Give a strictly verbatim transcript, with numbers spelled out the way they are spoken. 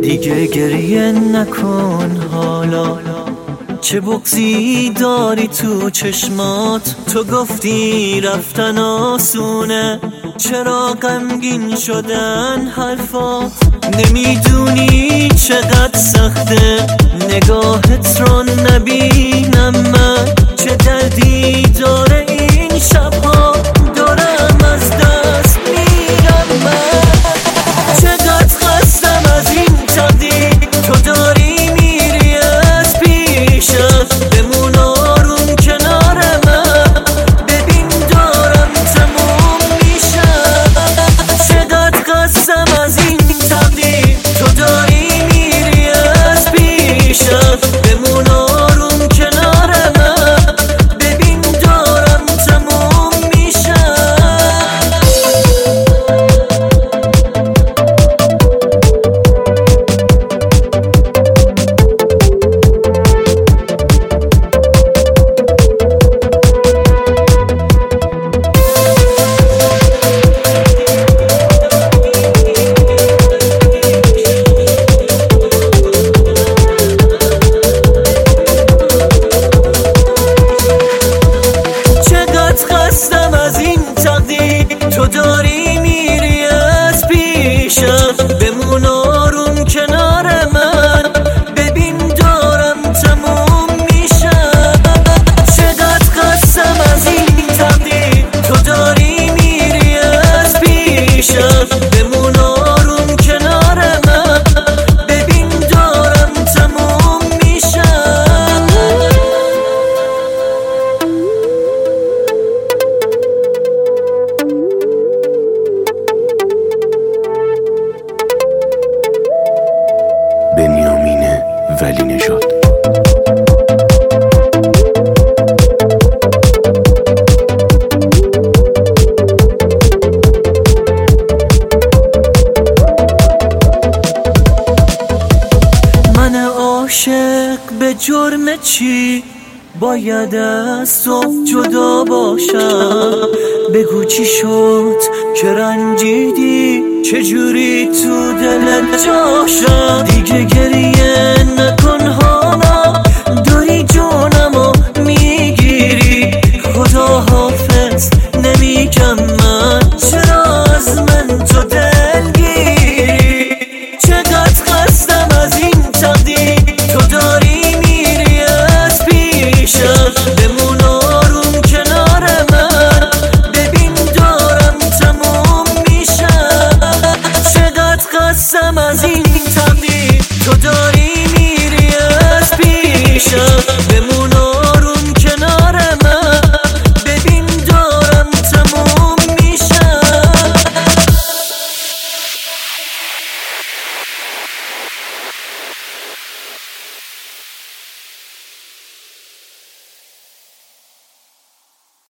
دیگه گریه نکن حالا، چه بغضی داری تو چشمات. تو گفتی رفتن آسونه، چرا غمگین شدن حرفات؟ نمیدونی چقدر سخته نگاهت رو نبینم من، چه دردی داره این شبها، دارم از دست میرم من. چقدر خستم از این تقدیر، تو داری میری از پیشت، بمون آروم کنار من، ببین دارم تموم میشم. چقدر خستم از این تقدیر، تو داری میری از پیشت، بمون آروم کنار من، ببین دارم تموم میشم. خستم از این تقدیر، تو داری میری از پیشت، بمون آروم کنار من، ببین دارم تموم میشم. چقدر خستم از این تقدیر، تو داری میری از پیشت، بمون آروم کنار من، ببین دارم تموم میشم. بنیامین ولی نژاد. من عاشق به جرم چی باید از تو جدا باشم؟ بگو چی شد که رنجیدی، چجوری تو دلت جاشم؟ دیگه گریه